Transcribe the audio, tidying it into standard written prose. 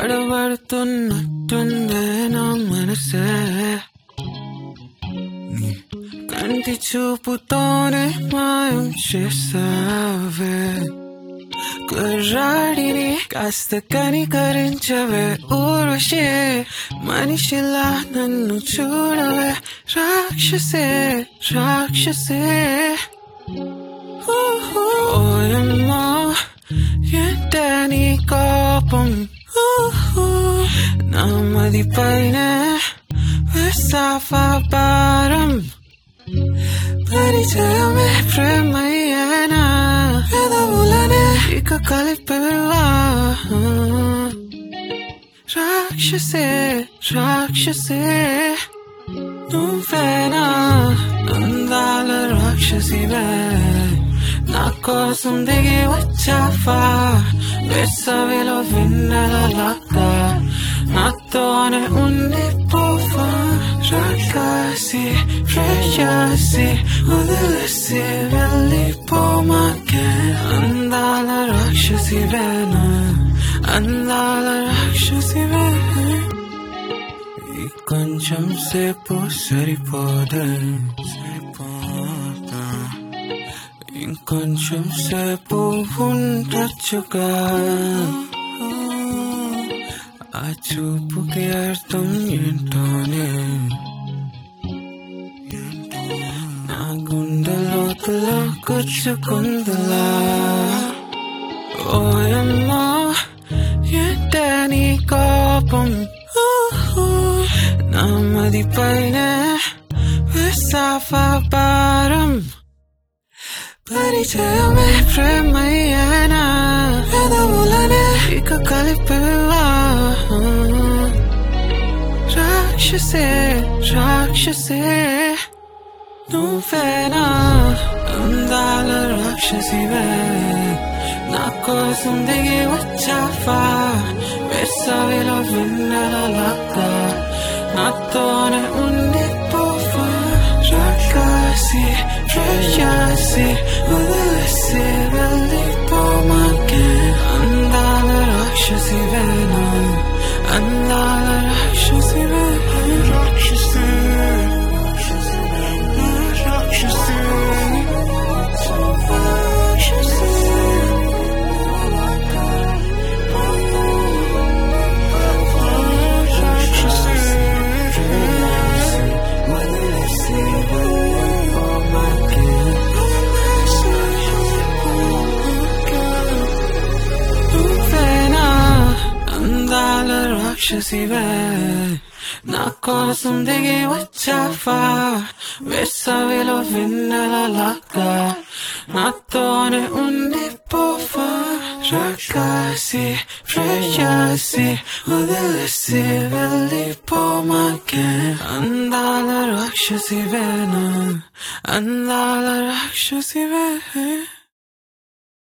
తడబడుతున్నట్టుందే నా మనసే కంటి చూపుతోనే మాయం చేసావే కుర్రాడిని కాస్త కనికరించవే ఊర్వశే మనిషిలా నన్ను చూడవే రాక్షసే రాక్షసే ఓయమ్మో ఏంటే నీ కోపం నా మది పైనే వేసావా భారం పరిచయమే ప్రేమయ్యేనా పెదవులనే ఇక కలిపేవా రాక్షసే రాక్షసే నువ్వేనా అందాల రాక్షసివే నా కోసం దిగి వచ్చావా వేసవిలో వెన్నెలలాగా నాతోనే ఉండిపోవా రాకాసి ప్రేయసి వదిలేసి వెళ్ళిపోమాకే అందాల రాక్షసివేనా అందాల రాక్షసివే కొంచెం సేపు సరిపోదా ఇంకొంచెం సేపు ఉండొచ్చుగా ఆ చూపుకి అర్థం ఏంటోనే నా గుండె లోతులో గుచ్చుకుందిలా ఓయమ్మో ఏంటే నీ కోపం నా మది పైనే వేసావా భారం పరిచయమే ప్రేమయ్యేనా పెదవులనే ఇక కలిపేవా రాక్షసే రాక్షసే నువ్వేనా అందాల రాక్షసివే నా కోసం దిగి వచ్చావా వేసవిలో వెన్నెలలాగా నాతోనే ఉండిపోవా రాకాసి ప్రేయసి వదిలేసి వెళ్ళిపోమాకే అందాల రాక్షసివేనా అందాల రాక్షసివే రాక్షసి రాక్షసి రాక్షసివే నా కోసం దిగి వచ్చావా వేసవిలో వెన్నెలలాగా నాతోనే ఉండిపోవా రాకాసి ప్రేయసి వదిలేసి వెళ్ళిపోమాకే అందాల రాక్షసివేనా అందాల రాక్షసివే